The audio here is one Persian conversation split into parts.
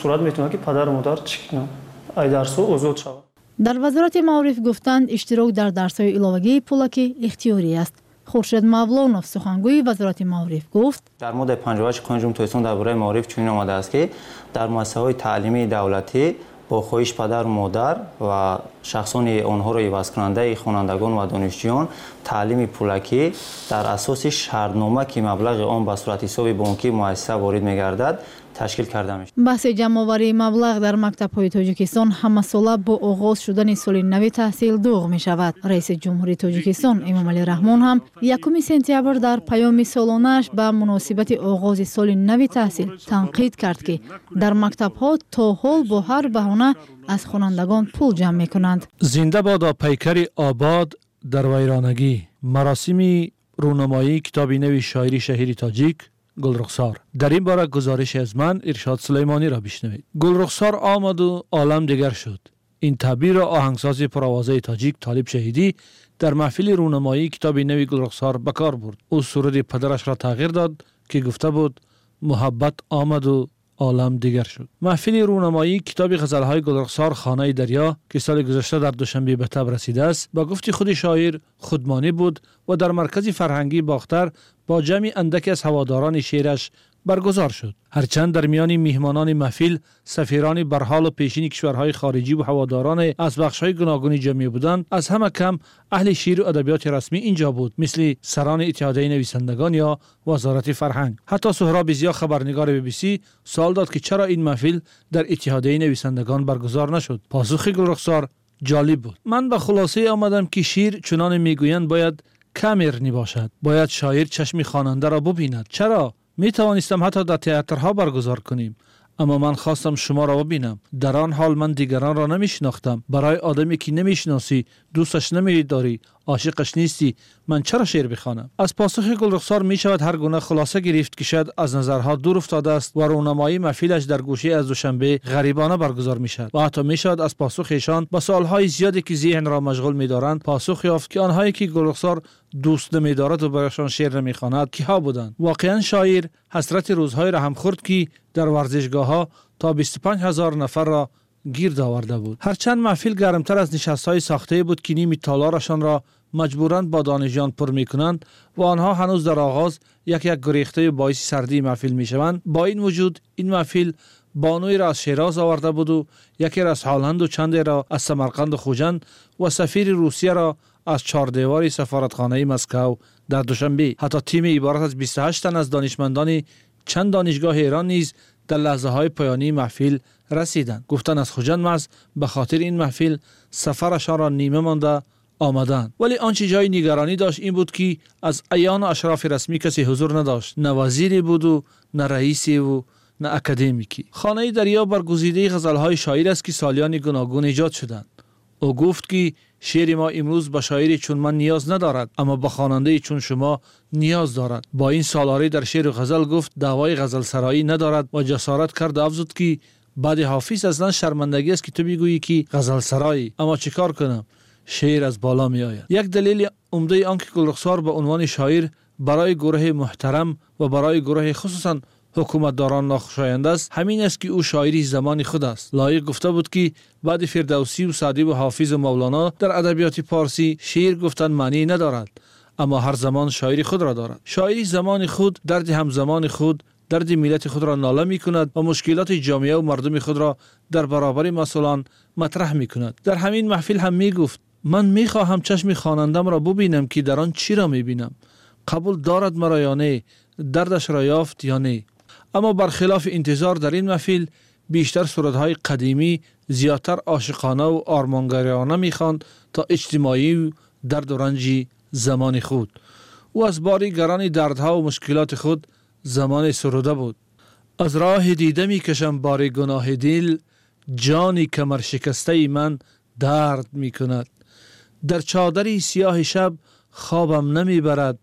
صورت میتونه که پدر و مادر چکنن ای درس آزاد شود. در وزارت معارف گفتند اشتراک در درس‌های علاوگی پولکی اختیاری است. خورشید مولانوف سخنگوی وزارت معارف گفت در ماده 58 قانون جمهوری اسلامی درباره معارف چنین آمده است که در مؤسسه‌های تعلیمی دولتی با خواهش پدر و مادر و شخصان آنها را عوض کننده خوانندگان و دانشجویان تعلیم پولکی در اساس شرطنامه که مبلغ آن به صورت حساب بانکی مؤسسه وارد می‌گردد تشکیل کرده میشه. بحث جمع‌آوری مبلغ در مکتب‌های تاجیکستان همه‌ساله با آغاز شدن سال نو تحصیل دوغ می‌شود. رئیس جمهوری تاجیکستان امامعلی رحمان هم 1 سپتامبر در پیام سالانه‌اش به مناسبت آغاز سال نو تحصیل تنقید کرد که در مکتب‌ها تا حال با هر بهانه از خوانندگان پول جمع می‌کنند. زنده باد پیکر آباد در ویرانگی. مراسم رونمایی کتاب نو شاعری شهیر تاجیک گلرخسار. در این باره گزارش از من ارشاد سلیمانی را بشنوید. گلرخسار آمد و عالم دیگر شد. این تعبیر را آهنگساز پرآوازه تاجیک طالب شهیدی در محفل رونمایی کتاب نو گلرخسار به کار برد. او سرود پدرش را تغییر داد که گفته بود محبت آمد و عالم دیگر شد. محفل رونمایی کتاب غزل‌های گلرخسار خانه دریا که سال گذشته در دوشنبه به تب رسیده است با گفت خود شاعر خودمانی بود و در مرکز فرهنگی باختر با جمع اندکی از هواداران شعرش برگزار شد. هرچند در میان میهمانان محفل سفیران برحال و پیشین کشورهای خارجی و هواداران از بخش‌های گوناگون جمعی بودند، از همه کم اهل شعر و ادبیات رسمی اینجا بود، مثل سران اتحادیه نویسندگان یا وزارت فرهنگ. حتی سهراب ضیا خبرنگار BBC سوال داد که چرا این محفل در اتحادیه نویسندگان برگزار نشد. پاسخ گلرخسار جالب بود. من به خلاصه آمدم که شعر چنان میگویند باید کامرنی باشد. باید شاعر چشم خواننده را ببیند. چرا؟ می توانستم حتی در تئاترها برگزار کنیم، اما من خواستم شما را ببینم. در آن حال من دیگران را نمیشناختم. برای آدمی که نمیشناسی، دوستش نمیداری، عاشقش نیستی، من چرا شعر بخوانم؟ از پاسخ گلرخسار می شود هر گونه خلاصه گرفت که شاید از نظرها دور افتاده است و رونمایی محفلش در گوشه از دوشنبه غریبانه برگزار می شود. و حتی می شود از پاسخ ایشان با سوالهای زیادی که ذهن را مشغول می دارند پاسخ یافت که آنهایی که گلرخسار دوست نمی دارد و برایشان شعر نمی خواند کیها بودند. واقعا شاعر حسرت روزهای را هم خورد که در ورزشگاه‌ها تا 25,000 نفر را گیر آورده بود. هرچند محفل گرمتر از نشست‌های ساخته بود که نیم تالارشان را مجبوراً با دانشجویان پر می‌کنند و آنها هنوز در آغاز یک گریخته باعث سردی محفل می‌شوند. با این وجود این محفل بانوی را از شیراز آورده بود و یکی را از هالند و چند را از سمرقند و خوجند و سفیر روسیه را از چهاردیواری سفارتخانه مسکو در دوشنبه. حتی تیم عبارت از 28 تن از دانشمندان چند دانشگاه ایران نیز در لحظه‌های پایانی محفل رسیدند. گفتن از خوجند به خاطر این محفل سفرشان را نیمه مانده آمدند. ولی آنچه جای نگرانی داشت این بود که از اعیان و اشراف رسمی کسی حضور نداشت. نه وزیری بود و نه رئیسی و نه اکادمیکی. خانه دریا برگزیده غزل‌های شاعر است که سالیان گوناگون ایجاد شدند. او گفت که شعر ما امروز به شاعری چون من نیاز ندارد، اما به خواننده چون شما نیاز دارد. با این سالاری در شعر و غزل گفت دعوای غزل سرایی ندارد و جسارت کرد افزود که بعد حافظ اصلا شرمندگی است که تو بگویی که غزل سرایی، اما چیکار کنم؟ شعر از بالا می آید. یک دلیل عمده آن که گلرخسار به عنوان شاعر برای گروه محترم و برای گروه خصوصا حکومتداران ناخوشایند است همین است که او شاعری زمان خود است. لایق گفته بود که بعد فردوسی و سعدی و حافظ و مولانا در ادبیات پارسی شعر گفتن معنی ندارد، اما هر زمان شاعری خود را دارد. شاعری زمان خود درد همزمان خود، درد ملت خود را ناله می کند و مشکلات جامعه و مردم خود را در برابر مسئولان مطرح می کند. در همین محفل هم می گفت من می خواهم چشم خوانندم را ببینم که در آن چی را می بینم، قبول دارد مرا یا نه، دردش را یافت یا نه. اما برخلاف انتظار در این محفل بیشتر صورتهای قدیمی زیادتر عاشقانه و آرمانگرایانه می‌خواند تا اجتماعی و درد و رنج زمان خود. او از باری گران دردها و مشکلات خود زمان سروده بود. از راه دیده می‌کشم بار گناه دل، جانی کمر شکسته من درد می‌کند. در چادری سیاه شب خوابم نمی‌برد،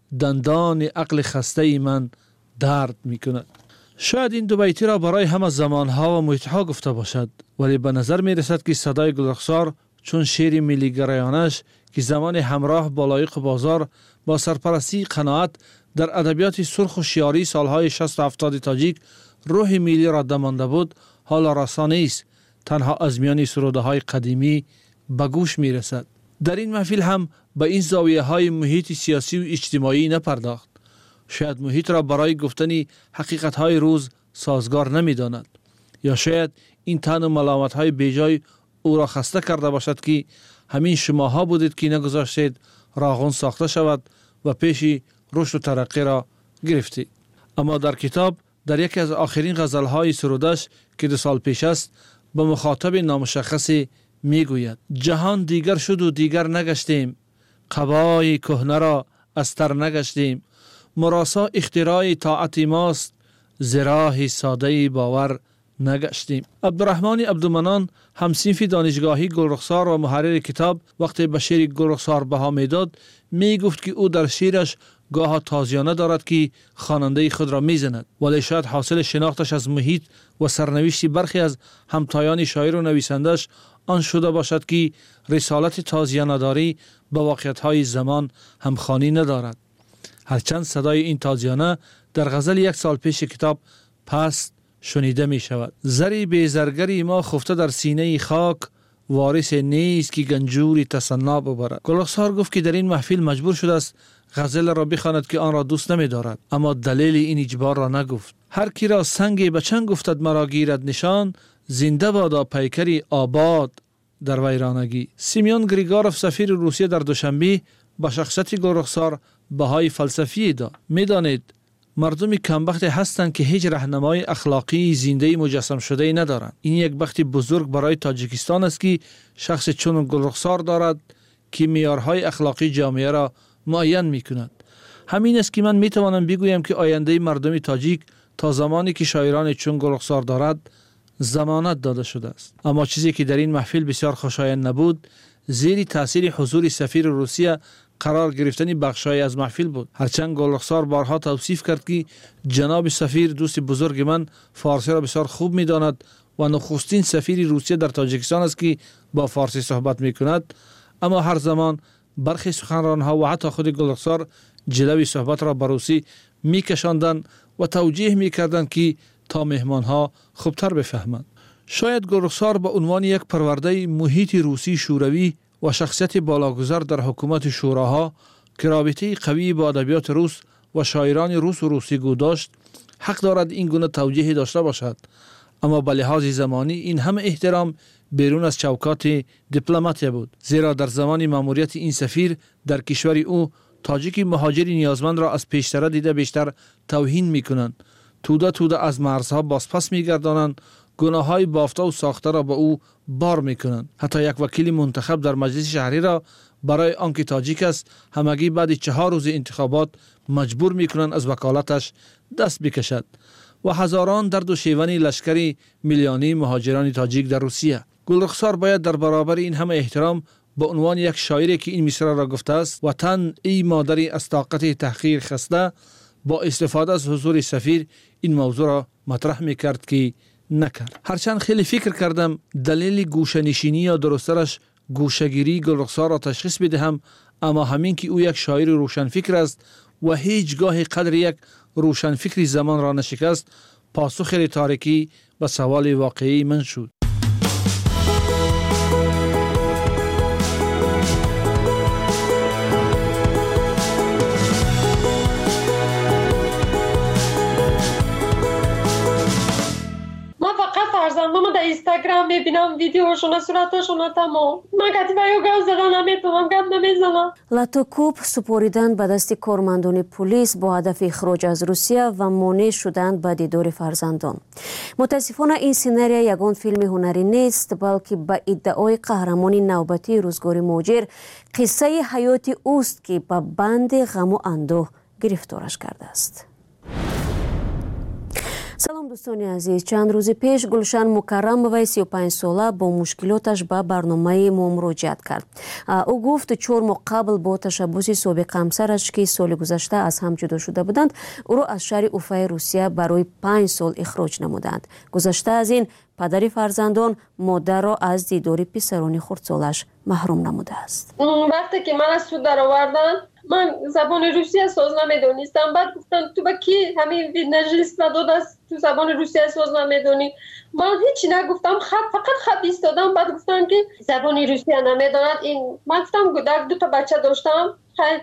دندان عقل خسته من درد می‌کند. شاید این دو بیتی را برای همه زمانها و محیطها گفته باشد، ولی به نظر می رسد که صدای گلرخسار چون شعر ملی گرایانش که زمان همراه با لایق بازار با سرپرستی قناعت در ادبیات سرخ و شیاری سالهای 60 و 70 تاجیک روح ملی را دمانده بود، حال رسا نیست، تنها از میان سروده های قدیمی به گوش می رسد. در این محفل هم به این زاویه های محیط سیاسی و اجتماعی نپرداخت. شاید محیط را برای گفتن حقیقت های روز سازگار نمی داند، یا شاید این تن و ملامت های بیجای او را خسته کرده باشد که همین شماها بودید که نگذاشتید راغون ساخته شود و پیش رشد و ترقی را گرفتید. اما در کتاب در یکی از آخرین غزلهای سرودش که 2 سال پیش است به مخاطب نامشخصی می گوید: جهان دیگر شد و دیگر نگشتیم، قبای کهنه را از تر نگشتیم، مراسا اختراع طاعت ماست، زراح ساده باور نگشتیم. عبدالرحمن عبدالمنان، همصنف دانشگاهی گلرخسار و محرر کتاب، وقتی به شعر گلرخسار بها میداد می گفت که او در شعرش گاه تازیانه دارد که خواننده خود را میزند، ولی شاید حاصل شناختش از محیط و سرنوشت برخی از همتایان شاعر و نویسندش آن شده باشد که رسالت تازیانه داری با واقعیت‌های زمان همخوانی ندارد. هرچند صدای این تازیانه در غزل 1 سال پیش کتاب پست شنیده می شود: زری بیزرگری ما خفته در سینه خاک، وارث نیست که گنجوری تصنا ببرد. گلرخسار گفت که در این محفل مجبور شده است غزل را بخواند که آن را دوست نمی دارد، اما دلیل این اجبار را نگفت. هر کی را سنگ به چنگ گفتد مرا گیرد نشان، زنده بادا پیکری آباد در ویرانگی. سیمیون گریگاروف سفیر روسیه در دوشنبه با شخصیت گلرخسار بهای فلسفی داد. میدانید مردمی کمبخت هستند که هیچ راهنمای اخلاقی زنده مجسم شده ای ندارند. این یک بخت بزرگ برای تاجیکستان است که شخص چون گلرخسار دارد که معیارهای اخلاقی جامعه را معین میکند. همین است که من میتوانم بگویم که آینده مردم تاجیک تا زمانی که شاعران چون گلرخسار دارد ضمانت داده شده است. اما چیزی که در این محفل بسیار خوشایند نبود، زیر تاثیر حضور سفیر روسیه قرار گرفتن بخشای از محفل بود. هرچند گلرخسار بارها توصیف کرد که جناب سفیر دوست بزرگ من فارسی را بسیار خوب می‌داند و نخستین سفیر روسیه در تاجیکستان است که با فارسی صحبت می‌کند، اما هر زمان برخی سخنران‌ها و حتی خود گلرخسار جلوی صحبت را به روسی می‌کشاندند و توجیه می‌کردند که تا مهمان‌ها خوبتر بفهمند. شاید گلرخسار به عنوان یک پرورده محیط روسی شوروی و شخصیت بالاگذار در حکومت شوراها که رابطه قوی با ادبیات روس و شاعران روس و روسی گو داشت، حق دارد این گونه توجیهی داشته باشد. اما به لحاظ زمانی این همه احترام بیرون از چوکات دیپلماتیه بود، زیرا در زمان مأموریت این سفیر در کشور او تاجیک مهاجری نیازمند را از پیشتر دیده بیشتر توهین میکنند، توده از مرزها بازپس میگردانند، گناههای بافته و ساخته را به او بار میکنند. حتی یک وکیل منتخب در مجلس شهری را برای آنکه تاجیک است همگی بعد 4 روز انتخابات مجبور میکنند از وکالتش دست بکشد. و هزاران درد و شیون لشکری میلیونی مهاجران تاجیک در روسیه. گلرخسار باید در برابر این همه احترام به عنوان یک شاعری که این مصرع را گفته است: وطن ای مادری از طاقت تحقیر خسته، با استفاده از حضور سفیر این موضوع را مطرح میکرد که نکرد. هرچند خیلی فکر کردم دلیل گوشه‌نشینی یا درسترش گوشه‌گیری گلرخسار را تشخیص بدهم، اما همین که او یک شاعر روشنفکر است و هیچگاه قدر یک روشنفکری زمان را نشکست، پاسخ تاریکی به سوال واقعی من شد. فرزندامو در اینستاگرام میبینم ویدیوشون صورتشون تمام. من کتیبایو گاز زدن نمیتونم، گپ نمیزنم. لاتوکوب سپوریدن به دست کارمندان پلیس با هدف اخراج از روسیه و مانع شدن به دیدار فرزندان. متاسفانه این سناریو یگان فیلم هنری نیست، بلکه به ادعای قهرمان نوبتی روزگار مهاجر قصه حیات اوست که به بند غم و اندوه گرفتارش کرده است. سلام دوستان عزیز، چند روز پیش گلشن مکرموی 35 ساله با مشکلاتش به برنامه ما مراجعت کرد. او گفت 4 ماه قبل با تشبوس سابق همسرش که سال گذشته از هم جدا شده بودند، او را از شهر اوفای روسیه برای 5 سال اخراج نمودند. گذشته از این پدر فرزندان مادر را از دیدار پسران خردسالش محروم نموده است. وقتی که من از سود در آوردن، من زبان روسیه ساز نمیدونستم. بعد گفتن تو با کی همین نجلیس و دو دست تو زبان روسیه ساز نمیدونی؟ من هیچی نگفتم، فقط خط ایستادم. بعد گفتن که زبان روسیه نمیداند. این من گفتم گودک 2 تا بچه داشتم،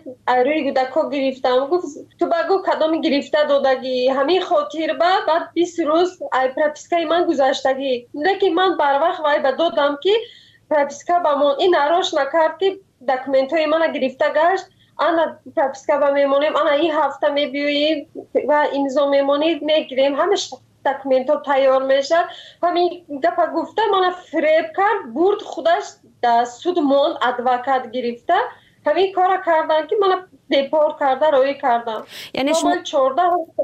روی گودکو گرفتم. گفت تو بگو کدام گرفته دادگی همین خاطر بعد 20 روز ای پرپیسکای من گذشتگی. لیکن من بر وقت وای به دادم که پرپیسکا با من این اراش نکرد که دکمنت های من گرفته گشت. انا پرپیسکا با میمونیم، انا این هفته میبیوییم و امضا میمونید میگیریم، همش دکمنت ها تیار میشه. همین گپ گفته من فریب کرد، برد خودش در سود من ادوکات گرفته. همین کار کردن که من دیپورت کرده روی کردم. یعنی شما 14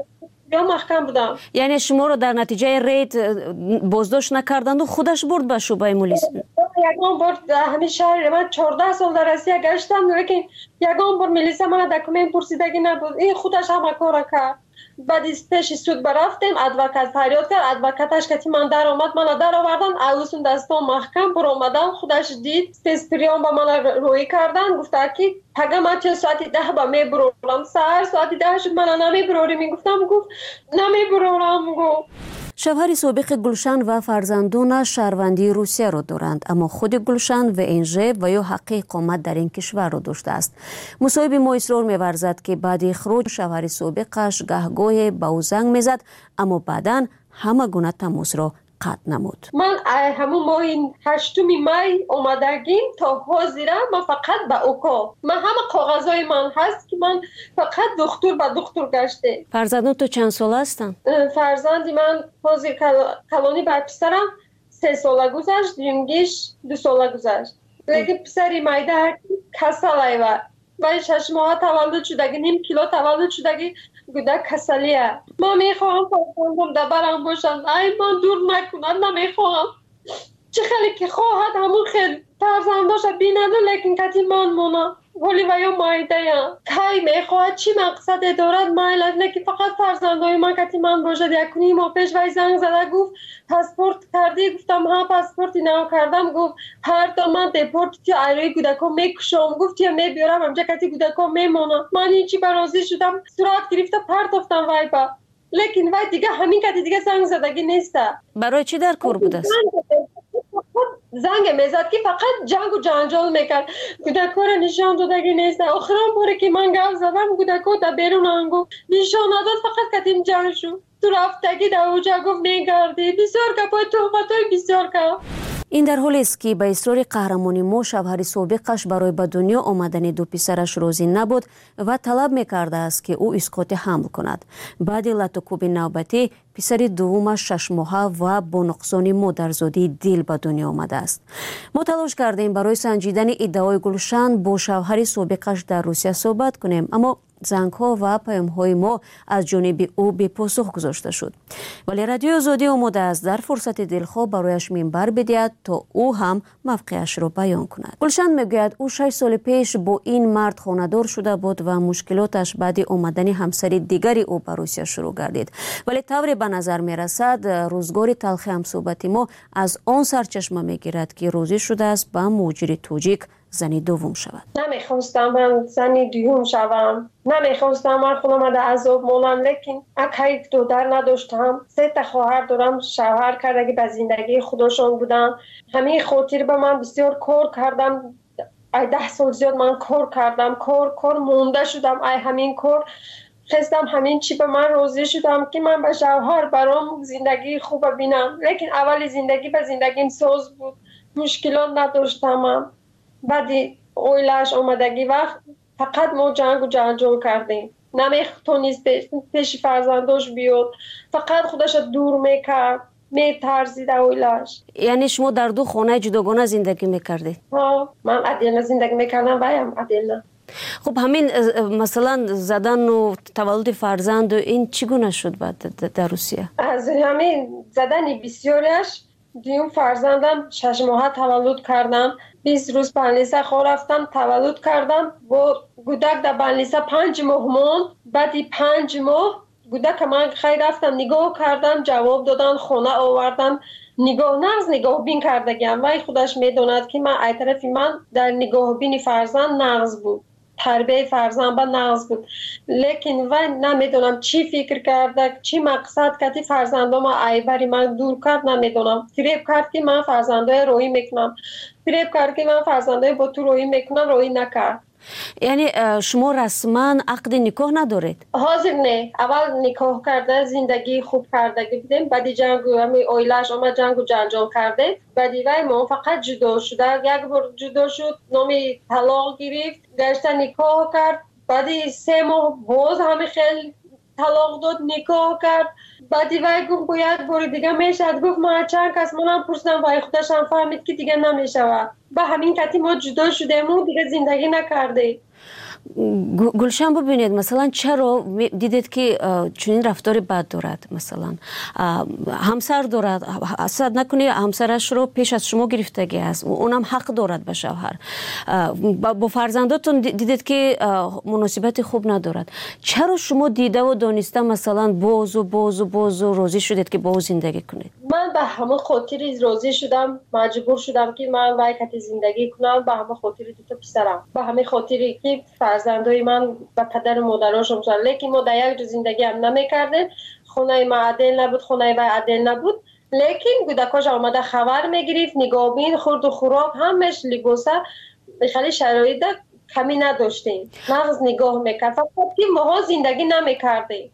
یا محکم بودم. یعنی شما رو در نتیجه رید بازداشت نکردند و خودش برد به شعبه پلیس؟ یگان بار همین شهر من 14 سال در روسیه گشتم، لیکن یگان بار میلیس من دکمنت پرسیدگی نبود. این خودش همه کار کرد. بعد پیش سود برفتیم، ادوکات فریاد کرد، ادوکاتش که من در آمد، من در آوردن، اوسون دستام محکم بر آمدن. خودش دید تستریان با من روی کردن، گفته که پگه من چه ساعتی 10 با میبرورم. سهر ساعتی 10 شد من نمیبروری. میگفتم گفت نمیبرورم. گفت شوهر سابق گلشن و فرزندانش شهروندی روسیه را دارند، اما خود گلشن و انژه و یا حق اقامت در این کشور را داشته است. مصاحبه ما اصرار می‌ورزد که بعد اخراج شوهر سابقش گهگاه به او زنگ میزد، اما بعداً همه گونه تماس را قطع نمود. من همون ماه 8 می اومدگیم تا حاضره من فقط به اوکا، من همه کاغذای من هست که من فقط دکتر به دکتر گشته. فرزندان تو چند سال هستن؟ فرزندی من حاضر کلانی بر پسرم 3 ساله گذشت، دیونگیش 2 ساله گذشت. لیکن پسری مایده کسالی و 6 ماه تولد شدگی، نیم کیلو تولد شدگی گودک کسلیه. من میخواهم فرزندم دبرم باشن، ای من دور نکنم، نمیخواهم. چه خیلی که خواهد همون خیلی فرزنداش بیننده، لیکن کتی من مونا ولی و یا مایده یا کی میخواهد چی مقصد دارد مایلت، لیکن فقط فرزندای من کتی من باشد. 1.5 ماه پیش وی زنگ زده گفت پاسپورت کردی؟ گفتم ها پاسپورتی نو کردم. گفت هر تا من دیپورت یا ایروی گودکا میکشم. گفت یا میبیارم همجا کتی گودکا میمونم. من هیچی برازی شدم، سرعت گرفته پرتافتم وی با، لیکن وی دیگه همین کتی دیگه زنگ زدگی نیسته. برای چی در کار بود است؟ زنگ میزد که فقط جنگ و جنجال میکرد. گودکا را نشان دادگی نیست. آخرام باره که من گفت زدم گودکا در بیرون انگو نشان نداد، فقط کتیم جنگ شد. تو رفتگی در اوجه گفت میگردی. بسیار کپای تومتای بسیار کپ. این در حالی است که به اصرار قهرمانی ما شوهر سابقش برای به دنیا آمدن 2 پسرش راضی نبود و طلب میکرده است که او اسقاط حمل کند. بعد لطوکوب نوبتی پسر دومش 6 ماهه و با نقصان مادرزادی دل به دنیا آمده است. ما تلاش کردیم برای سنجیدن ادعای گلشن با شوهر سابقش در روسیه صحبت کنیم، اما زنگ‌ها و پیام‌های ما از جانب او به پاسخ گذاشته شد. ولی رادیو آزادی آماده است در فرصت دلخواه برایش منبر بدهد تا او هم موقعش را بیان کند. گلشن میگوید او 6 سال پیش با این مرد خانه‌دار شده بود و مشکلاتش بعد آمدن همسر دیگری او به روسیه شروع گردید. ولی طوری به نظر میرسد روزگار تلخ همصحبت ما از آن سرچشمه میگیرد که راضی شده است با مهاجر تاجیک زنی دوم شود. نمیخواستم من زنی دوم شوم، نمیخواستم من خودم در عذاب مانم، لیکن اگه دختر نداشتم، 3 تا خواهر دارم، شوهر کردگی به زندگی خودشون بودن. همین خاطر به من بسیار کار کردم. 10 سال زیاد من کار کردم، کار مونده شدم. همین کار خواستم همین چی به من راضی شدم که من به شوهر برام زندگی خوب ببینم، لیکن اول زندگی به زندگیم ساز بود، مشکلات نداشتم. بعدی اویلش آمدگی وقت فقط ما جنگ و جنجال کردیم. نمیتونست پیش فرزنداش بیاد، فقط خودش دور میکرد، میترسید اویلش. یعنی شما در 2 خانه جداگانه زندگی میکردید؟ ها، من عدیلنا زندگی میکردم و هم عدیلنا. خب همین مثلا زدن و تولد فرزند و این چگونه شد بعد در روسیه؟ از همین زدن بسیارش دیوم فرزندم 6 ماه تولد کردم. 20 روز بنلیسه خواه رفتم تولد کردم و گودک در بنلیسه 5 ماه موند. بعدی 5 ماه گودک من خیلی رفتم نگاه کردم، جواب دادن، خونه آوردن، نگاه بین کردگیم. وی خودش میدوند که من ای طرفی من در نگاه بین فرزند نقض بود. تربیت فرزند به نقض بود. لیکن و نمیدونم چی فکر کرده، چی مقصد کردی فرزندم ای بری من دور کرد، نمیدونم. فریب کرد که من فرزندای رویی میکنم، فریب کرد که من فرزندای با تو رویی میکنم، رویی نکرد. یعنی شما رسما عقد نکاح ندارید؟ حاضر نه. اول نکاح کرده، زندگی خوب کرده بودیم، بعدی جنگ همی اویلش آمد جنگ و جنجال کرده، بعدی وای ما فقط جدا شده، یک بار جدا شد، نامی طلاق گرفت، گشته نکاح کرد، بعدی 3 ماه باز همه خیلی طلاق داد، نکاح کرد، بعدی وای گفت یک بار دیگه میشد، گفت ما چند کس منم پرسیدم وای خودش هم فهمید که دیگه نمیشود، به همین کتی ما جدا شدیم و دیگه زندگی نکرده. گلشن ببینید مثلا چرا دیدید که چنین رفتار بد دارد؟ مثلا همسر دارد، حسد نکنید همسرش رو پیش از شما گرفتگی است، اونم حق دارد به شوهر. با فرزنداتون دیدید که مناسبت خوب ندارد، چرا شما دیده و دانسته مثلا باز و راضی شدید که با او زندگی کنید؟ من به همه خاطر راضی شدم، مجبور شدم که من باید زندگی کنم، به همه خاطر دو تا پسرم، به همه خاطری که فرزندای من به پدر و مادرشون شدن. لیکن ما در یک جا زندگی هم نمیکردیم، خونه ما عدل نبود، خونه وای عدل نبود، لیکن کودکاش آمده خبر میگرفت، نگاهبین، خورد و خوراک همش لباسه خیلی شرایط کمی نداشتیم، نقض نگاه میکرد، فقط که ما زندگی نمیکردیم.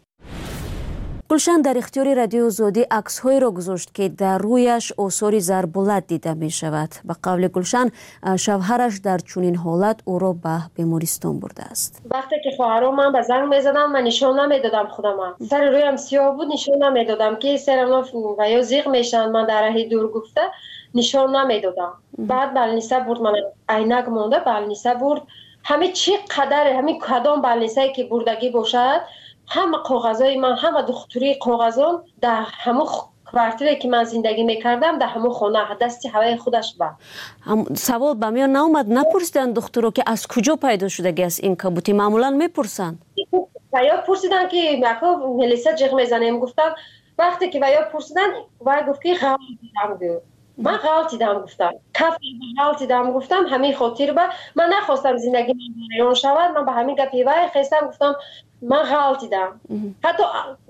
گلشن در اختیار رادیو آزادی عکس‌هایی را گذاشت که در رویش آثار ضرب‌العت دیده می شود. به قول گلشن شوهرش در چنین حالت او را به بیمارستان برده است. وقتی که خواهرام من به زنگ می‌زدم من نشان نمیدادم خودم، سر رویم سیاه بود نشان نمیدادم که سرم و یا زیغ میشن، من در راه دور گفته نشان نمیدادم. بعد بلنیسه برد، من عینک مونده، بلنیسه برد، همه چی قدر همین کدام بلنیسه که بردگی باشد، همه کاغذای من، همه دختری کاغذان در همه کوارتری که من زندگی میکردم در همه خانه دستی هوای خودش با. سوال به میان ناومد نپرسیدن دخترو که از کجا پیدا شده است این کبوتی؟ معمولا میپرسن. یا پرسیدن که مکا ملیسا جغ میزنیم، گفتم وقتی که ویا پرسیدن وای گفت که غلطی دارم گفت. من غلطی دارم گفتم، کف غلطی دارم گفتم، همین خاطر با من نخواستم زندگی من ویران شود، من به همین گپی وای خواستم گفتم من غلطی دارم. حتی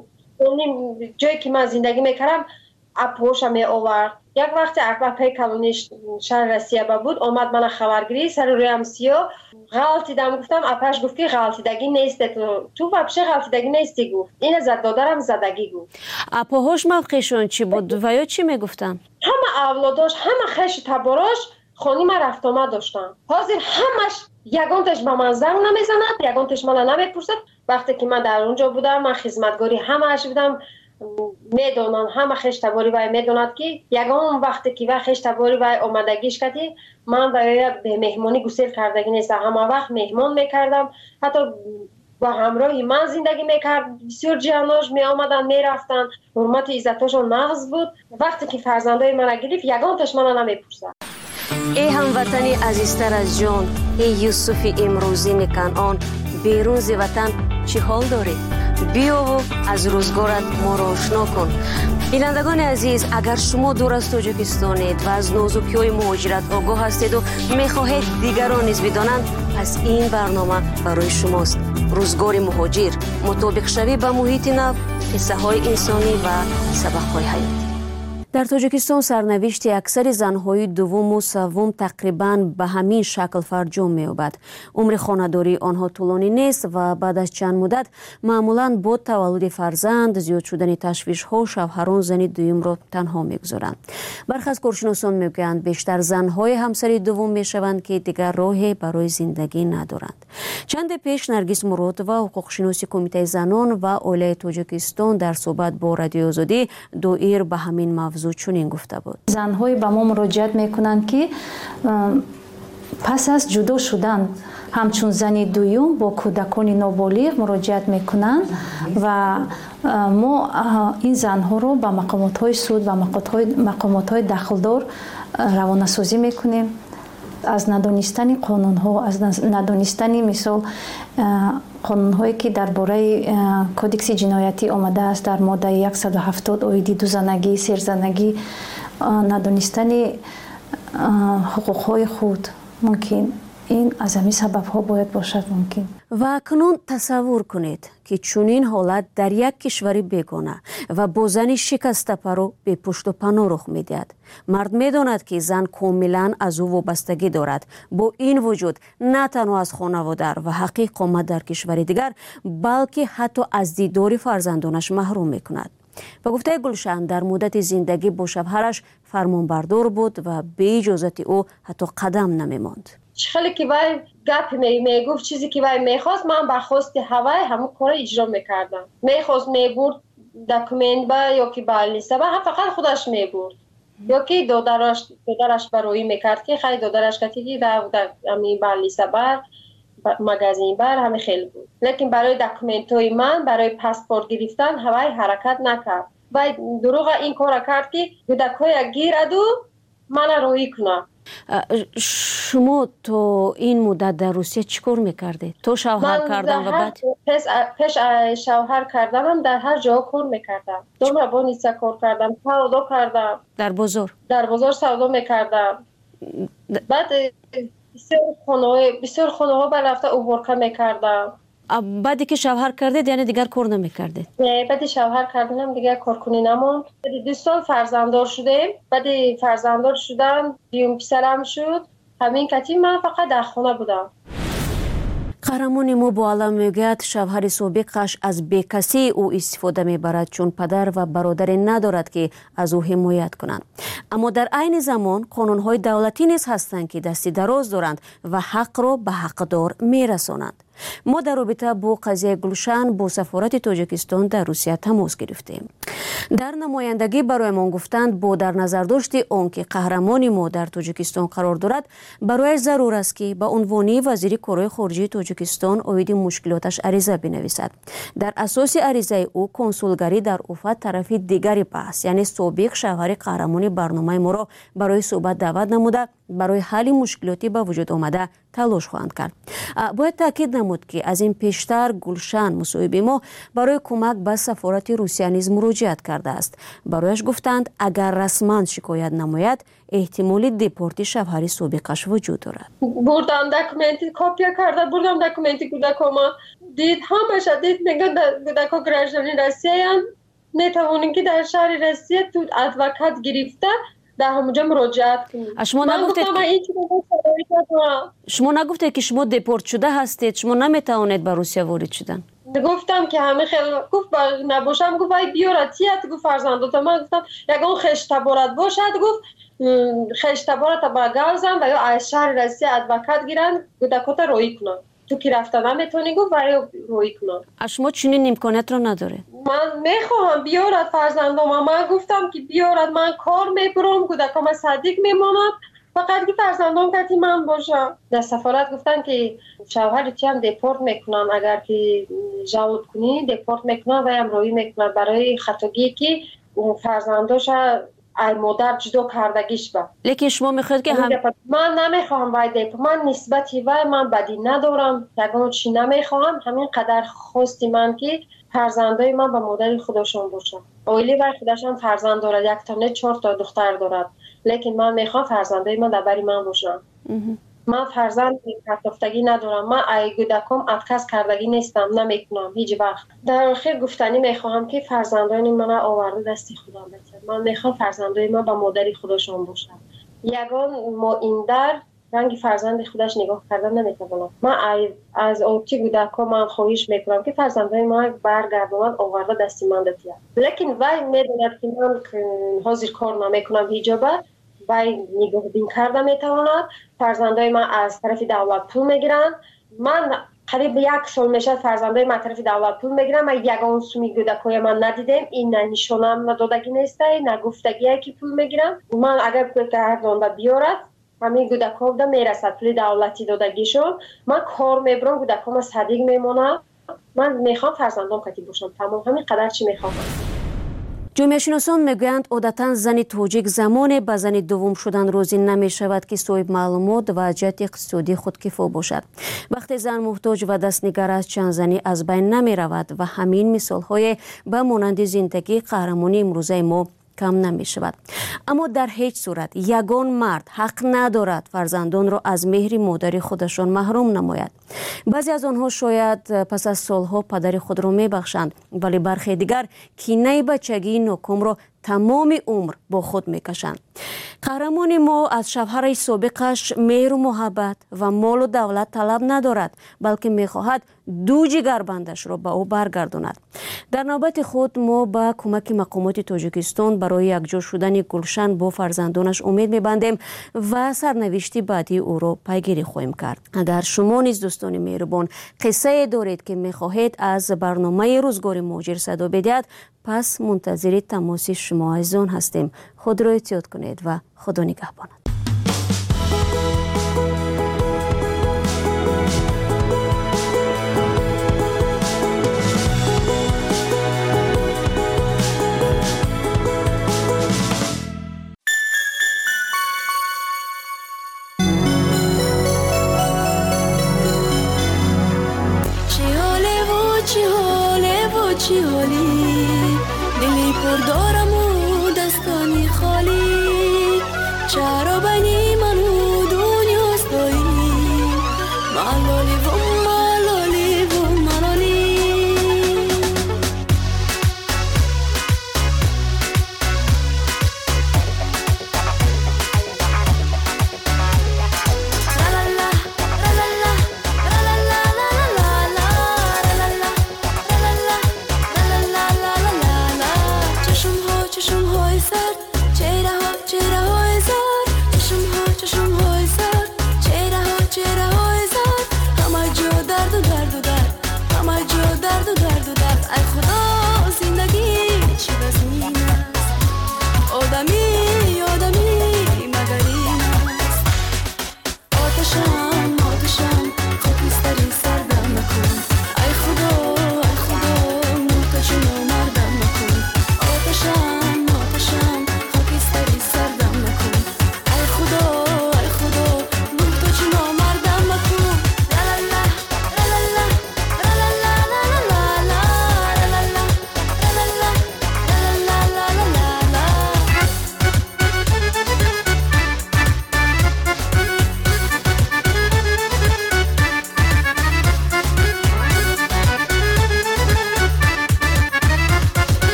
اون جایی که من زندگی میکردم اپوشم می آورد. یک وقت اکبر پی کلونی شهر رسیه بود، آمد من خبرگیری سر رویم سیاه غلطی دارم گفتم، اپش گفت که غلطیدگی نیست، تو وابشه غلطیدگی نیستی گفت، این زد دادرم زدگی گفت. اپاهاش موقعشون چی بود و یا چی میگفتن؟ همه اولاداش همه خش تباراش خانی من رفت آمد داشتن، حاضر همش یگانتش به من زنگ نمیزند، یگانتش من نمیپرسد. وقتی که من در اونجا بودم من خدمتگاری همه‌اش بودم، میدونن همه خش تباری وای میدوند که یگان وقتی که وای خش تباری وای آمدگیش کردی من وای به مهمانی گسیل کردگی نیست، همه وقت مهمان میکردم، حتی با همراهی من زندگی میکرد، بسیار جیاناش می آمدن می رفتن، حرمت عزتاشون نقض بود. وقتی که فرزندای من گرفت یگانتش من نمیپرسد. ای هموطنی عزیزتر از جان، ای یوسف امروزین کنعان، بیرون ز وطن چه حال داری؟ بیا و از روزگارت ما را آشنا کن. بینندگان عزیز، اگر شما دور از تاجیکستانید و از نازکی‌های مهاجرت آگاه هستید و میخواهید دیگران نیز بدانند، پس این برنامه برای شماست. روزگار مهاجر، مطابق شوی به محیط نو، قصه های انسانی و سبق های حیاتی. در تاجیکستان سرنوشت اکثر زنهای دوم و سوم تقریباً به همین شکل فرجام می‌یابد. عمر خانه‌داری آنها طولانی نیست و بعد از چند مدت معمولاً با تولد فرزند، زیاد شدن تشویش‌ها، شوهران زن دوم را تنها می‌گذارند. برخی از کارشناسان می‌گویند بیشتر زنهای همسر دوم می‌شوند که دیگر راهی برای زندگی ندارند. چند پیش نرگس مرادова، حقوق‌شناس کمیته زنان و عائله تاجیکستان در صحبت با رادیو آزادی دایر به همین موضوع چنین گفته بود. زن‌های به ما مراجعت میکنند که پس از جدا شدن همچون زنی دوم با کودکان نابالغ مراجعت میکنند و ما این زنها رو به مقامات سود و مقامات دخلدار روانه‌سازی میکنیم. از ندانستن قانون‌ها، از ندانستن مثال قانون‌هایی که درباره کودکس جنایتی آمده است، در ماده 170 آیه 2 زنگی، سرزنگی، ندانستن حقوق‌های خود ممکن این از همین سبب ها باید باشد ممکن. و اکنون تصور کنید که چنین حالت در یک کشور بیگانه و با زنی شکسته پرو به پشت و پناه رخ میدهد. مرد میداند که زن کاملا از او وابستگی دارد. با این وجود نه تنها از خانواده و حق اقامت در کشور دیگر بلکه حتی از دیدار فرزندانش محروم میکند. و گفته گلشن در مدت زندگی با شوهرش فرمانبردار بود و به اجازت او حتی قدم نمیماند. خیلی که وای گپ میگفت چیزی که وای میخواست من با خواست هوای همون کار اجرا میکردم. میخواست میبرد دکومنت با یا که با لیسته با فقط خودش میبرد یا که دادرش برای میکرد که خیلی دادرش کتی که در همین با لیسته بر مگزین بر همه خیلی بود. لیکن برای دکومنت های من برای پاسپورت گرفتن هوای حرکت نکرد و دروغ این کار کرد که گودکای گیرد و من روی کنه. شما تو این مدت در روسیه چیکار میکردید؟ تو شوهر کردن و بعد؟ پیش شوهر کردنم در هر جا کار میکردم. دوم با نیسا کار کردم، سودا کردم. در بازار سودا میکردم. بعد بسیار خانه ها برفته اوورکا میکردم. بعدی که شوهر کردید یعنی دیگر کار نمیکردید؟ نه، بعد شوهر کردنم دیگر کار کنی نموند. 2 سال فرزنددار شدیم. بعد فرزنددار شدم دیوم پسرم شد. همین کتی من فقط در خانه بودم. قهرمان ما با علم میگوید شوهر سابقش از بیکسی او استفاده میبرد چون پدر و برادری ندارد که از او حمایت کنند. اما در عین زمان قانونهای دولتی نیز هستند که دستی دراز دارند و حق را به حقدار میرسانند. ما در رابطه با قضیه گلشن با سفارت تاجیکستان در روسیه تماس گرفتیم. در نمایندگی برایمان گفتند با در نظر داشت آنکه قهرمان ما در تاجیکستان قرار دارد برای ضرور است که به عنوان وزیر کارهای خارجه تاجیکستان اوید مشکلاتش عریضه بنویسد. در اساس عریضه او کنسولگری در اوفا طرف دیگری بحث یعنی سابق شوهر قهرمان برنامه ما را برای صحبت دعوت نموده برای حل مشکلاتی به وجود آمده تلاش خواهند کرد. باید تاکید نمود که از این پیشتر گلشن مصاحب ما برای کمک به سفارت روسیه نیز مراجعت کرده است. برایش گفتند اگر رسما شکایت نماید احتمال دپورت شوهر سابقش وجود دارد. بردم دکومنتی کاپیا کرده بردم دکومنتی کودکما دید همش دید میگن کودکا گراجانی روسیه نتوانین که در شهر روسیه تو ادوکات گرفته در همونجا مراجعت کنید. شما نگفتید که شما دپورت شده هستید، شما نمیتوانید به روسیه وارد شدن. گفتم که همه خیلی گفت نباشم گفت وای بیارد تیت گفت فرزندات من گفتم یگان خشتبارت باشد گفت خشتبارت با گازم و یا از شهر روسیه ادوکات گیرن گودکات روی کنن تو که رفتن نمیتونی گفت ولی روی کنن. شما چنین امکانیت رو نداره؟ من میخواهم بیارد فرزندام من گفتم که بیارد من کار میبرم کودکام صدیق میمانم فقط که فرزندام کتی من باشم. در سفارت گفتن که شوهرتی هم دپورت میکنن اگر که جواب کنی دپورت میکنن و هم روی میکنن برای خطاگی که فرزنداش ای مادر جدا کردگیش با. لیکن شما میخواید که من نمیخوام باید من نسبتی و من بدی ندارم یگان چی نمیخوام همین قدر خواستی من که فرزندای من با مادر خودشون باشن. اولی و خودشون فرزند دارد 1 تا نه 4 تا دختر دارد لیکن من میخوام فرزندای من در بری من باشن. من فرزند کتفتگی ندارم من ای گودکم اتکس کردگی نیستم نمیکنم هیچ وقت. در آخر گفتنی میخواهم که فرزندان من آورده دستی خدا بده. من میخوام فرزندای من با مادری خودشون باشن. یگان ما این در رنگ فرزند خودش نگاه کردن نمیتونم. من از اونتی گودکم من خواهش میکنم که فرزندای من برگردونن آورده دستی من دتیا. لیکن وای میدوند که من حاضر کار نمیکنم حجابه وای نگاه بین کرده میتواند. فرزندای من از طرف دولت پول میگیرن. من قریب 1 سال میشه فرزندای من طرف دولت پول میگیرن. من یگان سومی گودکای من ندیدم این نشونم ندادگی نیسته نگفتگیه که پول میگیرن. من اگر پول گردونده بیارد همین گودکا بوده میرسد پول دولتی دادگیشون من کار میبرم گودکام صدیق میمونم. من میخوام فرزندام کتی باشم تمام همین قدر چی میخوام. جامعه شناسان میگویند عادتا زن تاجیک زمان به زن دوم شدن راضی نمی شود که صاحب معلومات و جهت اقتصادی خودکفا باشد. وقتی زن محتاج و دستنگر است چند زنی از بین نمی رود و همین مثال های به مانند زندگی قهرمانی امروزه ما کم نمی شود. اما در هیچ صورت یگان مرد حق ندارد فرزندان را از مهر مادر خودشان محروم نماید. بعضی از آنها شاید پس از سالها پدر خود را می بخشند، ولی برخی دیگر کینه بچگی ناکام را تمام عمر با خود میکشند. قهرمان ما از شوهر سابقش مهر و محبت و مال و دولت طلب ندارد، بلکه میخواهد دو جگربندش را به او برگرداند. در نوبت خود ما با کمک مقامات تاجیکستان برای یکجا شدن گلشن با فرزندانش امید میبندیم و سرنوشت بعدی او را پیگیری خواهیم کرد. اگر شما نیز دوستان مهربان قصه دارید که میخواهید از برنامه روزگار مهاجر صدا بدهید، پس منتظر تماس شما عزیزان هستیم. خود را احتیاط کنید و خدا نگهبان. چی حالی دلی پر دارم و دستانی خالی، چرا بینی من و دنیاست دایی، ملالی و ملالی و ملالی.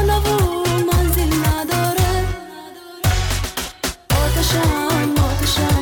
آتشم